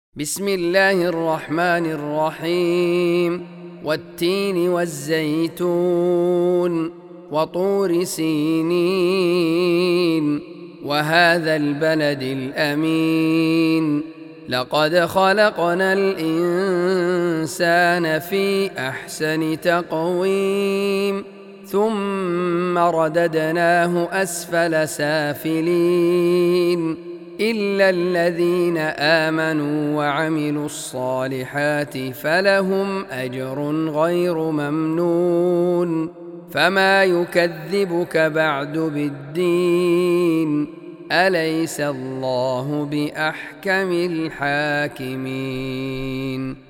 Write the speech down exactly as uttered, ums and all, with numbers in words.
بسم الله الرحمن الرحيم والتين والزيتون وطور سينين وهذا البلد الأمين لقد خلقنا الإنسان في أحسن تقويم ثم رددناه أسفل سافلين إلا الذين آمنوا وعملوا الصالحات فلهم أجر غير ممنون فما يكذبك بعد بالدين أليس الله بأحكم الحاكمين.